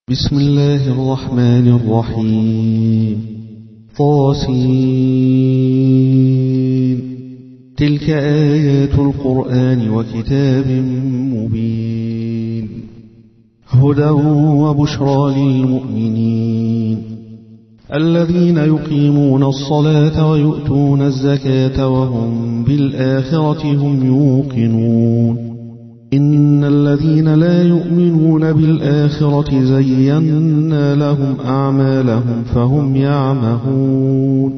بسم الله الرحمن الرحيم. طاسين. تلك آيات القرآن وكتاب مبين، هدى وبشرى للمؤمنين الذين يقيمون الصلاة ويؤتون الزكاة وهم بالآخرة هم يوقنون. إن الذين لا يؤمنون بالآخرة زينا لهم أعمالهم فهم يعمهون.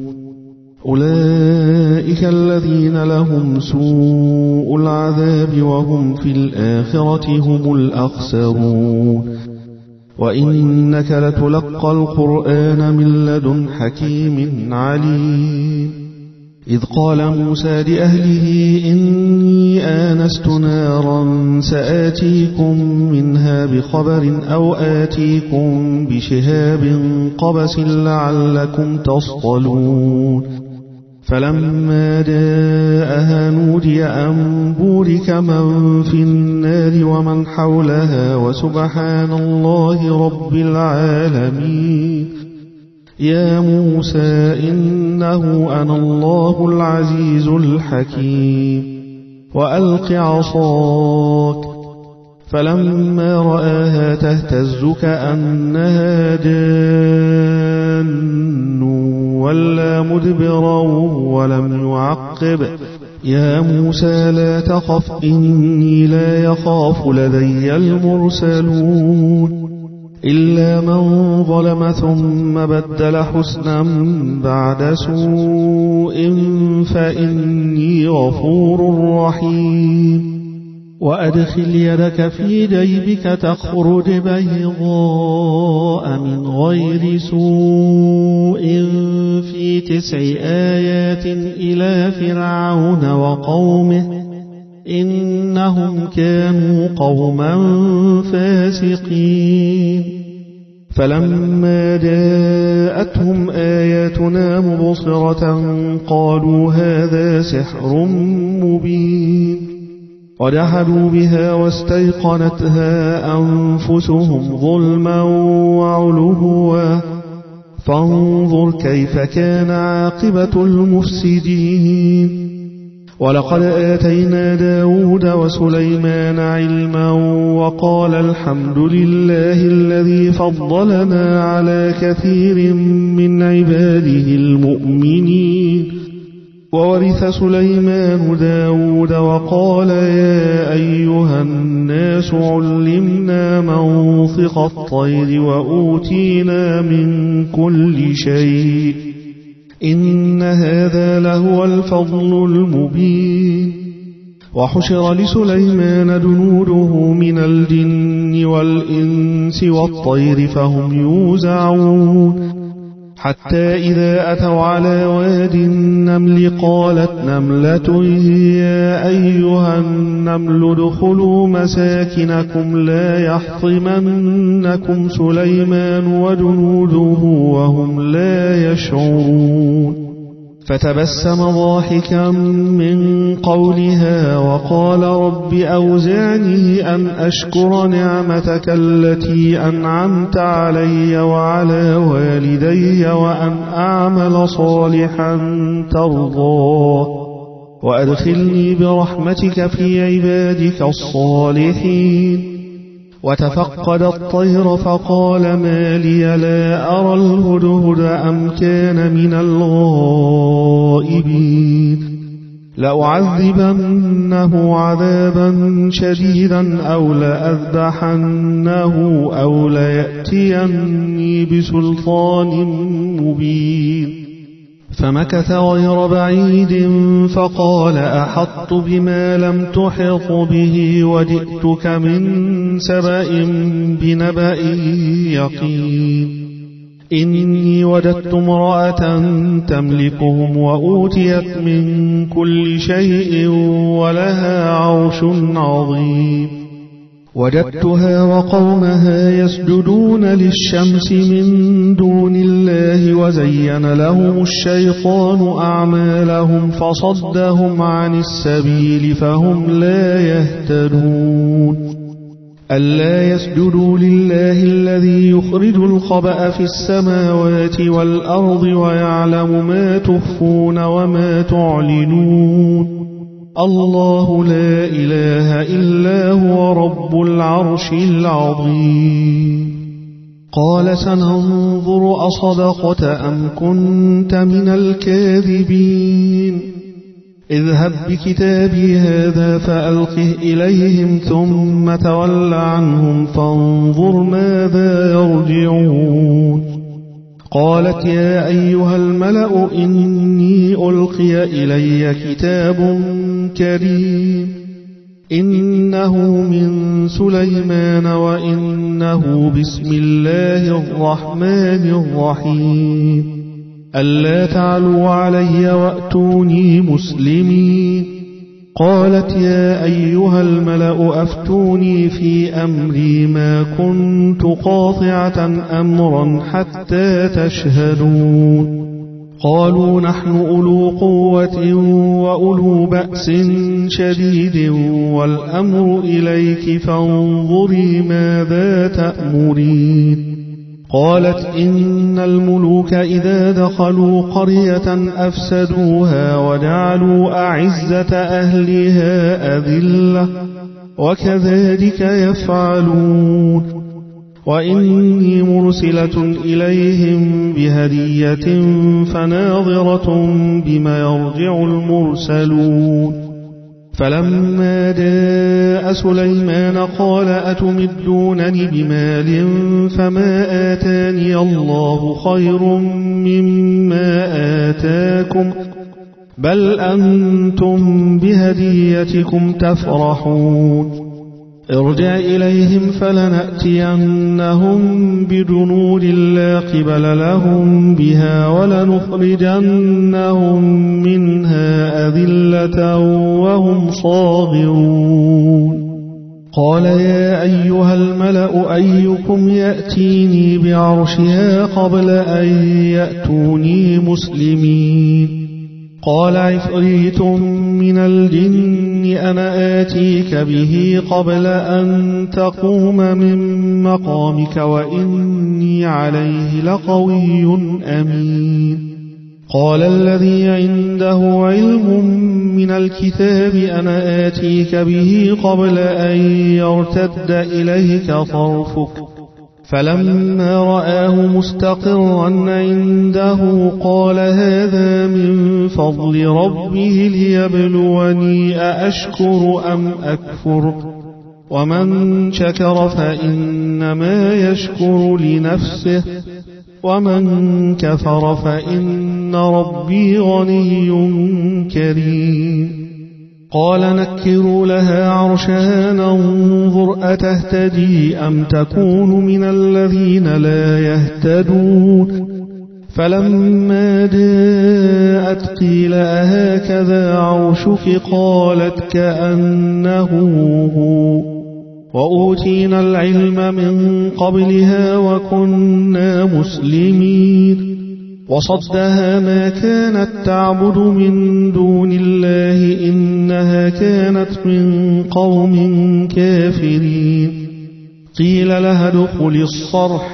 أولئك الذين لهم سوء العذاب وهم في الآخرة هم الأخسرون. وإنك لتلقى القرآن من لدن حكيم عليم. إذ قال موسى لأهله إني آنست نارا سآتيكم منها بخبر أو آتيكم بشهاب قبس لعلكم تصطلون. فلما جاءها نودي أن بورك من في النار ومن حولها وسبحان الله رب العالمين. يا موسى إنه أنا الله العزيز الحكيم. وألق عصاك. فلما رآها تهتز كأنها جان ولا مدبرا ولم يعقب. يا موسى لا تخف إني لا يخاف لدي المرسلون. إلا من ظلم ثم بدل حسنا بعد سوء فإني غفور رحيم. وأدخل يدك في جيبك تخرج بيضاء من غير سوء في 9 آيات إلى فرعون وقومه إنهم كانوا قوما فاسقين. فلما جاءتهم آياتنا مبصرة قالوا هذا سحر مبين. وجحدوا بها واستيقنتها أنفسهم ظلما وعلوا فانظر كيف كان عاقبة المفسدين. ولقد آتينا داود وسليمان علما وقال الحمد لله الذي فضلنا على كثير من عباده المؤمنين. وورث سليمان داود وقال يا أيها الناس علمنا منطق الطير وأوتينا من كل شيء إن هذا لهو الفضل المبين. وحشر لسليمان جنوده من الجن والإنس والطير فهم يوزعون. حتى إذا أتوا على واد النمل قالت نملة يا أيها النمل ادخلوا مساكنكم لا يحطمنكم سليمان وجنوده وهم لا يشعرون. فتبسم ضاحكا من قولها وقال رب أوزعني أن أشكر نعمتك التي أنعمت علي وعلى والدي وأن أعمل صالحا ترضاه وأدخلني برحمتك في عبادك الصالحين. وتفقد الطير فقال ما لي لا أرى الهدهد أم كان من الغائبين. لأعذبنه عذابا شديدا أو لأذبحنه أو ليأتيني بسلطان مبين. فمكث غير بعيد فقال أحطت بما لم تحط به وجئتك من سبأ بنبأ يقين. إني وجدت امرأة تملكهم وأوتيت من كل شيء ولها عرش عظيم. وجدتها وقومها يسجدون للشمس من دون الله وزين لهم الشيطان أعمالهم فصدهم عن السبيل فهم لا يهتدون. ألا يسجدوا لله الذي يخرج الخبأ في السماوات والأرض ويعلم ما تخفون وما تعلنون الله لا إله إلا هو رب العرش العظيم قال سننظر أصدقت أم كنت من الكاذبين اذهب بكتابي هذا فألقه إليهم ثم تول عنهم فانظر ماذا يرجعون قالت يا أيها الملأ إني ألقي إلي كتاب كريم إنه من سليمان وإنه بسم الله الرحمن الرحيم ألا تعلوا علي وأتوني مسلمين قالت يا أيها الملأ أفتوني في أمري ما كنت قاطعة أمرا حتى تشهدون قالوا نحن أولو قوة وأولو بأس شديد والأمر إليك فانظري ماذا تأمرين قالت إن الملوك إذا دخلوا قرية أفسدوها وجعلوا أعزة أهلها أذلة وكذلك يفعلون وإني مرسلة إليهم بهدية فناظرة بما يرجع المرسلون فلما جاء سليمان قال أتمدونني بمال فما آتاني الله خير مما آتاكم بل أنتم بهديتكم تفرحون ارجع إليهم فلنأتينهم بجنود لا قبل لهم بها ولنخرجنهم منها أذلة وهم صاغرون قال يا أيها الملأ أيكم يأتيني بعرشها قبل أن يأتوني مسلمين قال عفريت من الجن أنا آتيك به قبل أن تقوم من مقامك وإني عليه لقوي أمين قال الذي عنده علم من الكتاب أنا آتيك به قبل أن يرتد إليك طرفك فلما رآه مستقرا عنده قال هذا من فضل ربه ليبلوني أأشكر أم أكفر ومن شكر فإنما يشكر لنفسه ومن كفر فإن ربي غني كريم قال نكروا لها عرشها ننظر أتهتدي أم تكون من الذين لا يهتدون فلما جاءت قيل أهكذا عرشك قالت كأنه هو وأوتينا العلم من قبلها وكنا مسلمين وصدها ما كانت تعبد من دون الله إنها كانت من قوم كافرين قيل لها ادخل الصرح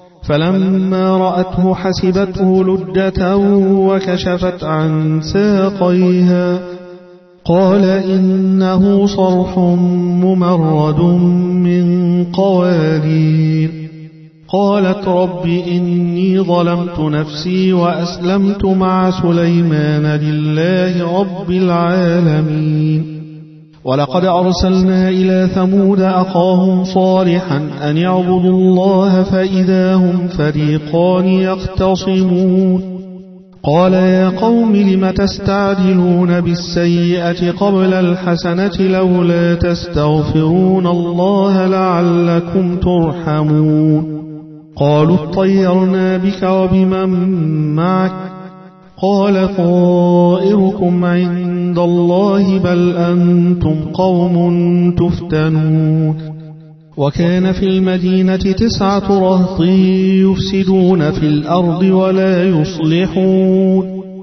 فلما رأته حسبته لجة وكشفت عن ساقيها قال إنه صرح ممرد من قوارير قالت رب إني ظلمت نفسي وأسلمت مع سليمان لله رب العالمين ولقد أرسلنا إلى ثمود أخاهم صالحا أن اعبدوا الله فإذا هم فريقان يختصمون قال يا قوم لم تستعجلون بالسيئة قبل الحسنة لولا تستغفرون الله لعلكم ترحمون قالوا اطيرنا بك وبمن معك قال طائركم عند الله بل أنتم قوم تفتنون وكان في المدينة 9 رهط يفسدون في الأرض ولا يصلحون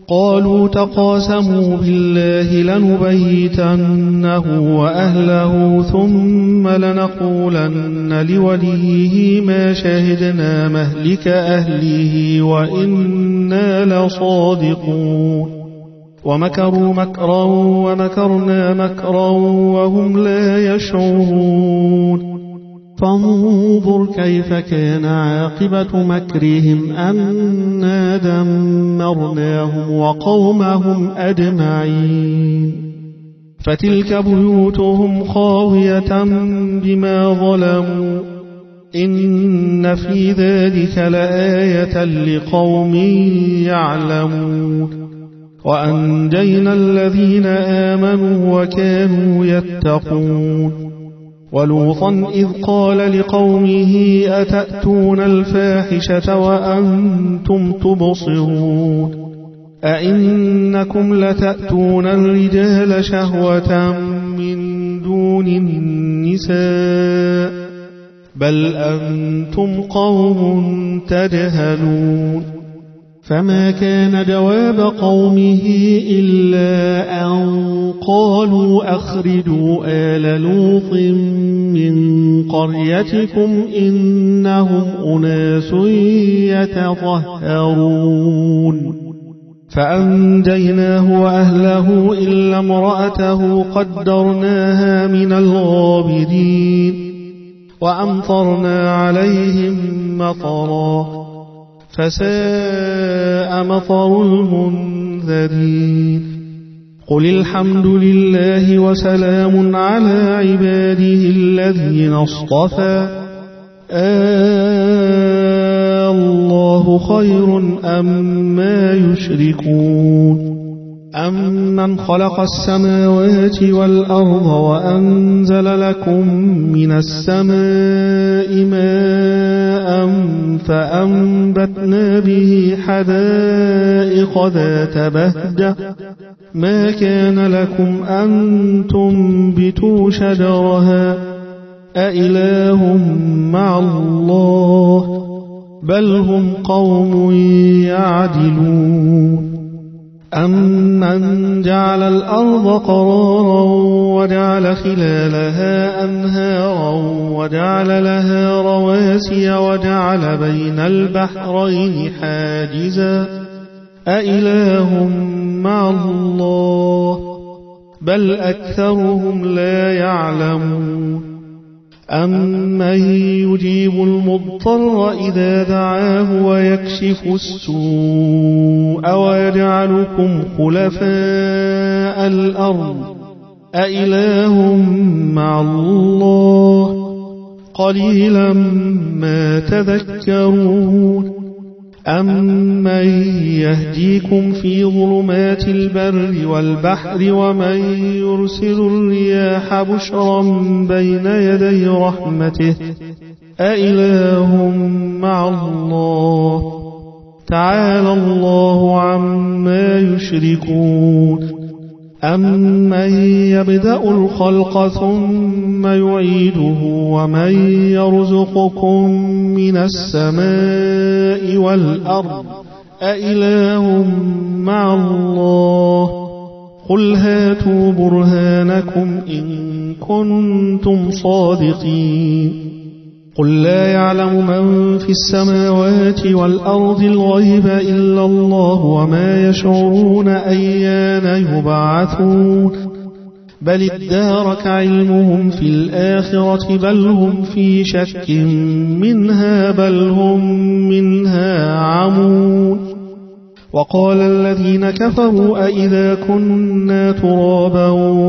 قالوا تقاسموا بالله لنبيتنه وأهله ثم لنقولن لوليه ما شهدنا مهلك أهله وإنا لصادقون ومكروا مكرا ومكرنا مكرا وهم لا يشعرون فانظر كيف كان عاقبة مكرهم أنا دمرناهم وقومهم أجمعين فتلك بيوتهم خاوية بما ظلموا إن في ذلك لآية لقوم يعلمون وأنجينا الذين آمنوا وكانوا يتقون ولوطا إذ قال لقومه أتأتون الفاحشة وأنتم تبصرون أئنكم لتأتون الرجال شهوة من دون النساء بل أنتم قوم تجهلون فما كان جواب قومه إلا أن قالوا أخرجوا آل لوط من قريتكم إنهم أناس يتطهرون فأنجيناه وأهله إلا امرأته قدرناها من الغابرين وأمطرنا عليهم مطرا فساء مطر المنذرين قل الحمد لله وسلام على عباده الذين اصطفى الله خير أما يشركون أمن خلق السماوات والأرض وأنزل لكم من السماء ماء فأنبتنا به حدائق ذات بهجة ما كان لكم أن تنبتوا شجرها أإله مع الله بل هم قوم يعدلون أمن جعل الأرض قرارا وجعل خلالها أنهارا وجعل لها رواسي وجعل بين البحرين حاجزا أإله مع الله بل أكثرهم لا يعلمون أمن يجيب المضطر إذا دعاه ويكشف السوء ويجعلكم خلفاء الأرض أإله مع الله قليلا ما تذكرون أمن يهديكم في ظلمات البر والبحر ومن يرسل الرياح بشرا بين يدي رحمته أإله مع الله تعالى الله عما يشركون أمن يبدأ الخلق ثم يعيده ومن يرزقكم من السماء والأرض أإله مع الله قل هاتوا برهانكم إن كنتم صادقين قل لا يعلم من في السماوات والأرض الغيب إلا الله وما يشعرون أيان يبعثون بل ادارك علمهم في الآخرة بل هم في شك منها بل هم منها عمون وقال الذين كفروا أئذا كنا ترابا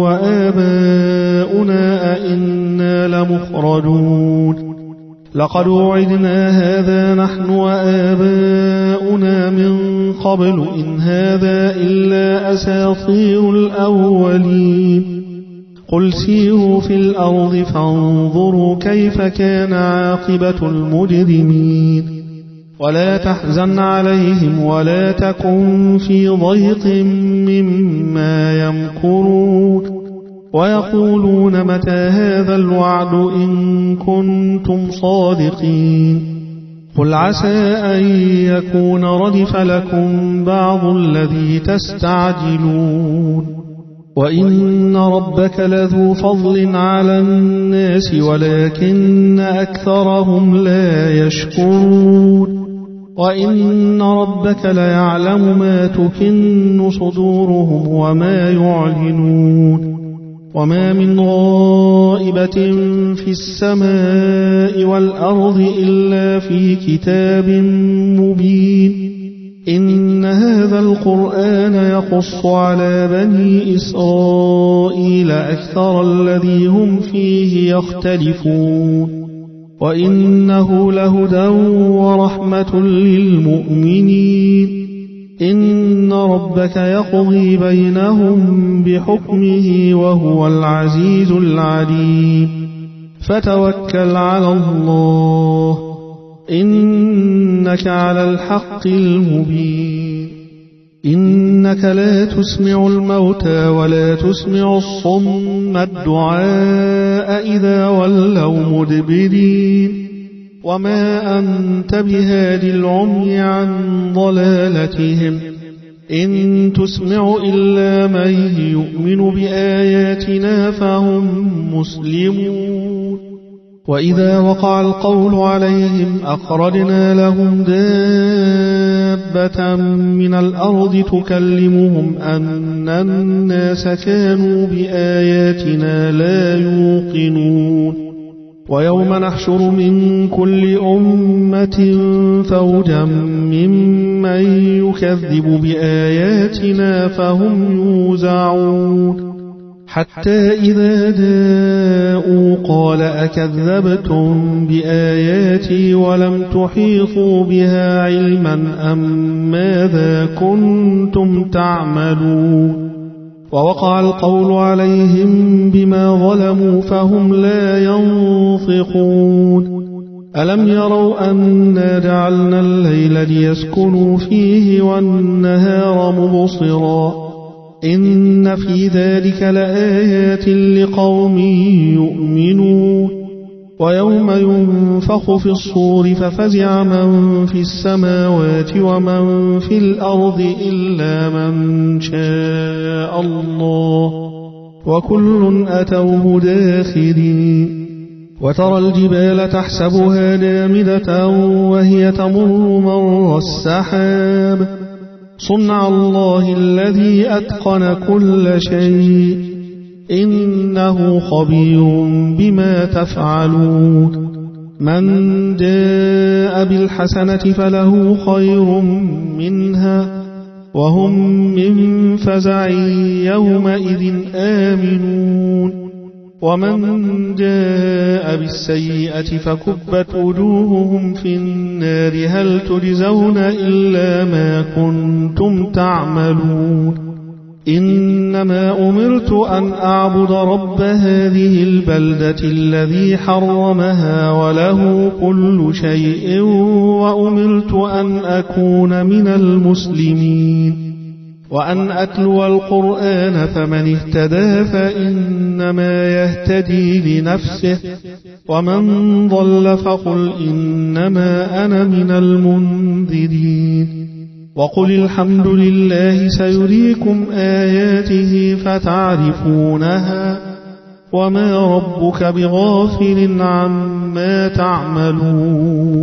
وآباؤنا أئنا لمخرجون لقد وعدنا هذا نحن وآباؤنا من قبل إن هذا إلا أساطير الأولين قل سيروا في الأرض فانظروا كيف كان عاقبة المجرمين ولا تحزن عليهم ولا تكن في ضيق مما يمكرون ويقولون متى هذا الوعد إن كنتم صادقين قل عسى أن يكون ردف لكم بعض الذي تستعجلون وإن ربك لذو فضل على الناس ولكن أكثرهم لا يشكرون وإن ربك ليعلم ما تكن صدورهم وما يعلنون وما من غائبة في السماء والأرض إلا في كتاب مبين إن هذا القرآن يقص على بني إسرائيل أكثر الذي هم فيه يختلفون وإنه لهدى ورحمة للمؤمنين إن ربك يقضي بينهم بحكمه وهو العزيز العليم فتوكل على الله إنك على الحق المبين إنك لا تسمع الموتى ولا تسمع الصم الدعاء إذا ولوا مدبرين وما أنت بهاد العمي عن ضلالتهم إن تسمع إلا من يؤمن بآياتنا فهم مسلمون وإذا وقع القول عليهم أخرجنا لهم دابة من الأرض تكلمهم أن الناس كانوا بآياتنا لا يوقنون ويوم نحشر من كل أمة فوجا ممن يكذب بآياتنا فهم يوزعون حتى إذا جاءوا قال أكذبتم بآياتي ولم تحيطوا بها علما أم ماذا كنتم تعملون ووقع القول عليهم بما ظلموا فهم لا ينطقون ألم يروا أنا جعلنا الليل ليسكنوا فيه والنهار مبصرا إن في ذلك لآيات لقوم يؤمنون ويوم ينفخ في الصور ففزع من في السماوات ومن في الأرض إلا من شاء الله وكل أتوه داخرين وترى الجبال تحسبها جامدة وهي تمر مر السحاب صنع الله الذي أتقن كل شيء إنه خبير بما تفعلون من جاء بالحسنة فله خير منها وهم من فزع يومئذ آمنون ومن جاء بالسيئة فكبت وجوههم في النار هل تجزون إلا ما كنتم تعملون إنما أمرت أن أعبد رب هذه البلدة الذي حرمها وله كل شيء وأمرت أن أكون من المسلمين وأن أتلو القرآن فمن اهتدى فإنما يهتدي لنفسه ومن ضل فقل إنما أنا من المنذرين وقل الحمد لله سيريكم آياته فتعرفونها وما ربك بغافل عما تعملون